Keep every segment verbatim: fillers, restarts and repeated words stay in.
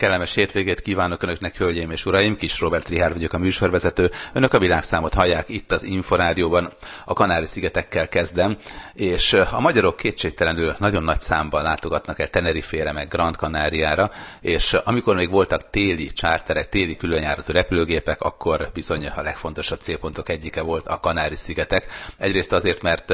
kellemes hétvégét kívánok Önöknek, hölgyeim és uraim! Kis Robert Richárd vagyok, a műsorvezető. Önök a világszámot hallják itt az Inforádióban. A Kanári-szigetekkel kezdem, és a magyarok kétségtelenül nagyon nagy számban látogatnak el Tenerifére, meg Gran Canariára, és amikor még voltak téli csárterek, téli különjáratú repülőgépek, akkor bizony a legfontosabb célpontok egyike volt a Kanári-szigetek. Egyrészt azért, mert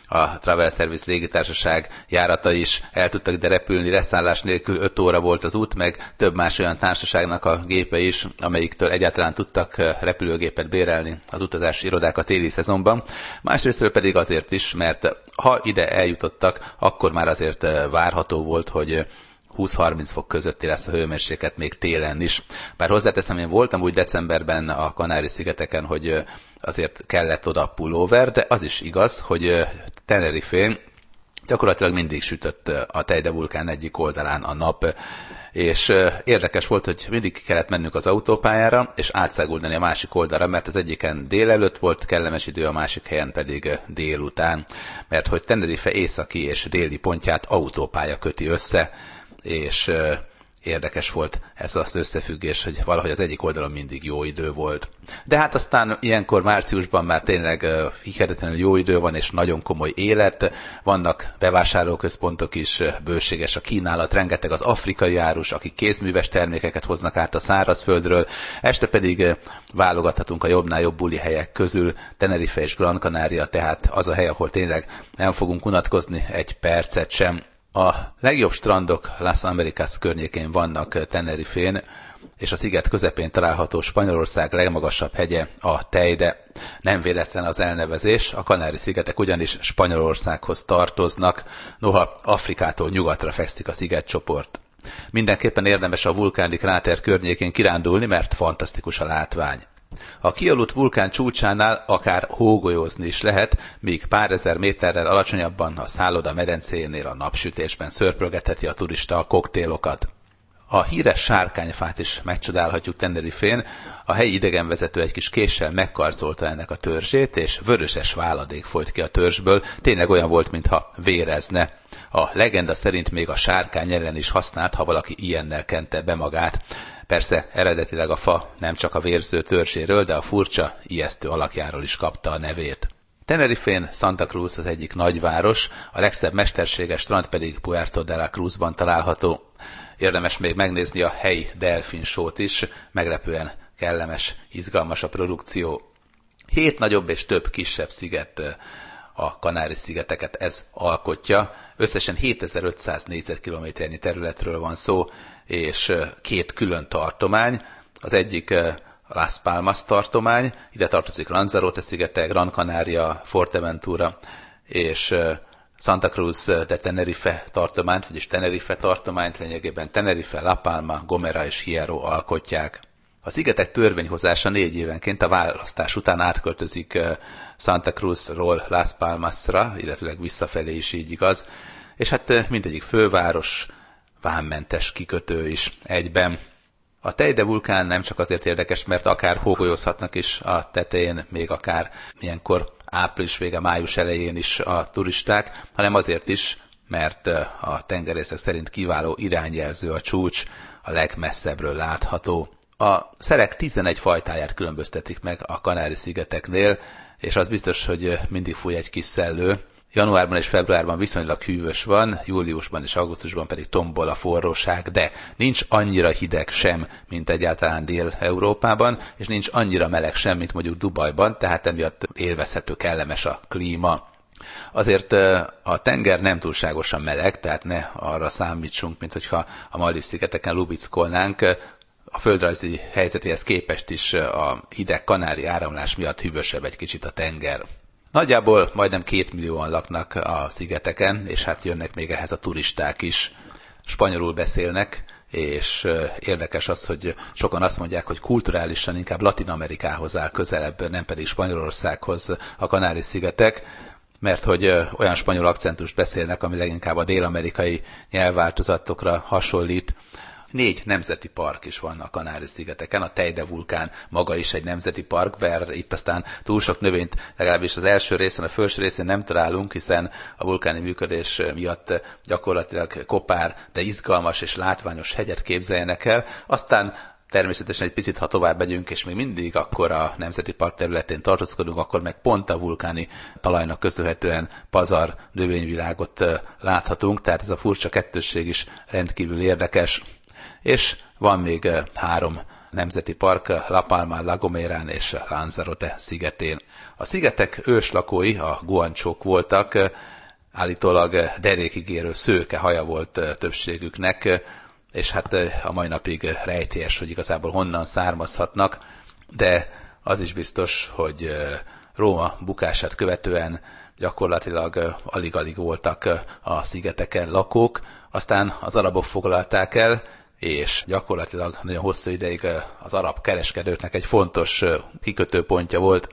a Travel Service légitársaság járata is el tudtak ide repülni, leszállás nélkül öt óra volt az út, meg több más olyan társaságnak a gépe is, amelyiktől egyáltalán tudtak repülőgépet bérelni az utazási irodák a téli szezonban. Másrésztről pedig azért is, mert ha ide eljutottak, akkor már azért várható volt, hogy húsz-harminc fok közötti lesz a hőmérséklet még télen is. Bár hozzáteszem, én voltam úgy decemberben a Kanári-szigeteken, hogy azért kellett oda pulóver, de az is igaz, hogy Tenerifén gyakorlatilag mindig sütött a Teide vulkán egyik oldalán a nap, és érdekes volt, hogy mindig ki kellett mennünk az autópályára, és átszáguldani a másik oldalra, mert az egyiken délelőtt volt kellemes idő, a másik helyen pedig délután, mert hogy Tenerife északi és déli pontját autópálya köti össze, és érdekes volt ez az összefüggés, hogy valahogy az egyik oldalon mindig jó idő volt. De hát aztán ilyenkor márciusban már tényleg uh, hihetetlenül jó idő van, és nagyon komoly élet. Vannak bevásárlóközpontok is, bőséges a kínálat, rengeteg az afrikai árus, akik kézműves termékeket hoznak át a szárazföldről. Este pedig uh, válogathatunk a jobbnál jobb buli helyek közül. Tenerife és Gran Canaria, tehát az a hely, ahol tényleg nem fogunk unatkozni egy percet sem. A legjobb strandok Las Americas környékén vannak Tenerifén, és a sziget közepén található Spanyolország legmagasabb hegye, a Teide. Nem véletlen az elnevezés, a Kanári-szigetek ugyanis Spanyolországhoz tartoznak, noha Afrikától nyugatra fekszik a szigetcsoport. Mindenképpen érdemes a vulkáni kráter környékén kirándulni, mert fantasztikus a látvány. A kialudt vulkán csúcsánál akár hógolyózni is lehet, míg pár ezer méterrel alacsonyabban a szálloda medencéjénél a napsütésben szörpölgetheti a turista a koktélokat. A híres sárkányfát is megcsodálhatjuk Tenerifén, a helyi idegenvezető egy kis késsel megkarcolta ennek a törzsét, és vöröses váladék folyt ki a törzsből, tényleg olyan volt, mintha vérezne. A legenda szerint még a sárkány ellen is használt, ha valaki ilyennel kente be magát. Persze eredetileg a fa nem csak a vérző törzséről, de a furcsa, ijesztő alakjáról is kapta a nevét. Tenerifén Santa Cruz az egyik nagyváros, a legszebb mesterséges strand pedig Puerto de la Cruzban található. Érdemes még megnézni a helyi delfin show-t is, meglepően kellemes, izgalmas a produkció. Hét nagyobb és több kisebb sziget a Kanári-szigeteket ez alkotja. Összesen hétezer-ötszáz négyzetkilométernyi területről van szó, és két külön tartomány. Az egyik Las Palmas tartomány, ide tartozik Lanzarote-szigetek, Gran Canaria, Fuerteventura és Santa Cruz de Tenerife tartományt, vagyis Tenerife tartományt, lényegében Tenerife, La Palma, Gomera és Hierro alkotják. A szigetek törvényhozása négy évenként a választás után átköltözik Santa Cruzról Las Palmasra, illetőleg visszafelé is így igaz, és hát mindegyik főváros, vámmentes kikötő is egyben. A Teide vulkán nem csak azért érdekes, mert akár hógolyózhatnak is a tetején, még akár ilyenkor április vége, május elején is a turisták, hanem azért is, mert a tengerészek szerint kiváló irányjelző a csúcs, a legmesszebbről látható. A szelek tizenegy fajtáját különböztetik meg a Kanári-szigeteknél, és az biztos, hogy mindig fúj egy kis szellő. Januárban és februárban viszonylag hűvös van, júliusban és augusztusban pedig tombol a forróság, de nincs annyira hideg sem, mint egyáltalán Dél-Európában, és nincs annyira meleg sem, mint mondjuk Dubajban, tehát emiatt élvezhető, kellemes a klíma. Azért a tenger nem túlságosan meleg, tehát ne arra számítsunk, mint hogyha a Maldív-szigeteken lubickolnánk. A földrajzi helyzetéhez képest is a hideg kanári áramlás miatt hűvösebb egy kicsit a tenger. Nagyjából majdnem két millióan laknak a szigeteken, és hát jönnek még ehhez a turisták is. Spanyolul beszélnek, és érdekes az, hogy sokan azt mondják, hogy kulturálisan inkább Latin-Amerikához áll közelebb, nem pedig Spanyolországhoz a Kanári-szigetek, mert hogy olyan spanyol akcentust beszélnek, ami leginkább a dél-amerikai nyelvváltozatokra hasonlít. Négy nemzeti park is van a Kanári-szigeteken, a Teide vulkán maga is egy nemzeti park, bár itt aztán túl sok növényt legalábbis az első részen, a felső részén nem találunk, hiszen a vulkáni működés miatt gyakorlatilag kopár, de izgalmas és látványos hegyet képzeljenek el. Aztán természetesen egy picit, ha tovább megyünk, és még mindig akkor a Nemzeti Park területén tartózkodunk, akkor meg pont a vulkáni talajnak köszönhetően pazar növényvilágot láthatunk, tehát ez a furcsa kettősség is rendkívül érdekes. És van még három nemzeti park, La Palma, La Gomérán és Lanzarote szigetén. A szigetek őslakói a guancsók voltak, állítólag derékig érő szőke haja volt többségüknek, és hát a mai napig rejtélyes, hogy igazából honnan származhatnak, de az is biztos, hogy Róma bukását követően gyakorlatilag alig-alig voltak a szigeteken lakók, aztán az arabok foglalták el, és gyakorlatilag nagyon hosszú ideig az arab kereskedőknek egy fontos kikötőpontja volt.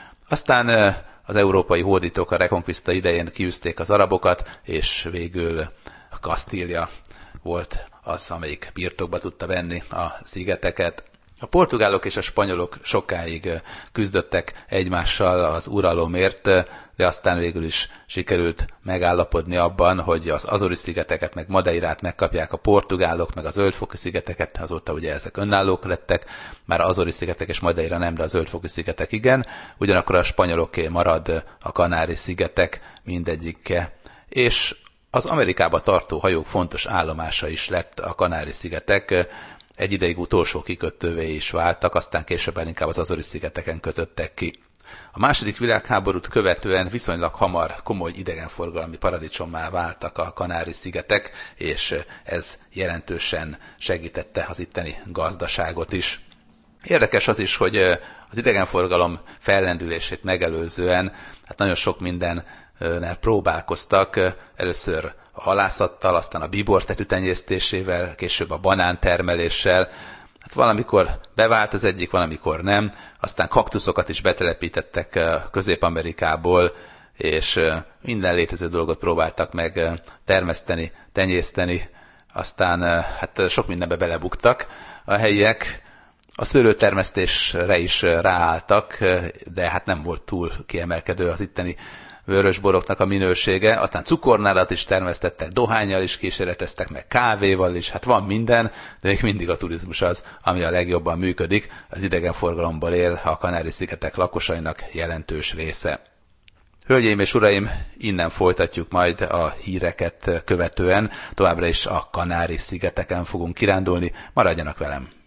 Aztán az európai hódítók a Reconquista idején kiűzték az arabokat, és végül Kasztília volt az, amelyik birtokba tudta venni a szigeteket. A portugálok és a spanyolok sokáig küzdöttek egymással az uralomért, de aztán végül is sikerült megállapodni abban, hogy az Azori-szigeteket meg Madeirát megkapják a portugálok, meg a Zöldfoki-szigeteket, azóta ugye ezek önállók lettek, már az Azori-szigetek és Madeira nem, de a Zöldfoki-szigetek igen, ugyanakkor a spanyoloké marad a Kanári-szigetek mindegyike, és az Amerikába tartó hajók fontos állomása is lett a Kanári-szigetek, egy ideig utolsó kikötővé is váltak, aztán később inkább az Azori-szigeteken kötöttek ki. A második világháborút követően viszonylag hamar komoly idegenforgalmi paradicsommá váltak a Kanári-szigetek, és ez jelentősen segítette az itteni gazdaságot is. Érdekes az is, hogy az idegenforgalom fellendülését megelőzően hát nagyon sok mindennel próbálkoztak, először a halászattal, aztán a bíbortetű tenyésztésével, később a banántermeléssel. Hát valamikor bevált az egyik, valamikor nem. Aztán kaktuszokat is betelepítettek Közép-Amerikából, és minden létező dolgot próbáltak meg termeszteni, tenyészteni. Aztán hát sok mindenbe belebuktak a helyiek. A szőlőtermesztésre is ráálltak, de hát nem volt túl kiemelkedő az itteni vörösboroknak a minősége, aztán cukornálat is termesztettek, dohánnyal is kísérleteztek, meg kávéval is, hát van minden, de még mindig a turizmus az, ami a legjobban működik, az idegenforgalomból él a Kanári-szigetek lakosainak jelentős része. Hölgyeim és uraim, innen folytatjuk majd a híreket követően, továbbra is a Kanári-szigeteken fogunk kirándulni, maradjanak velem!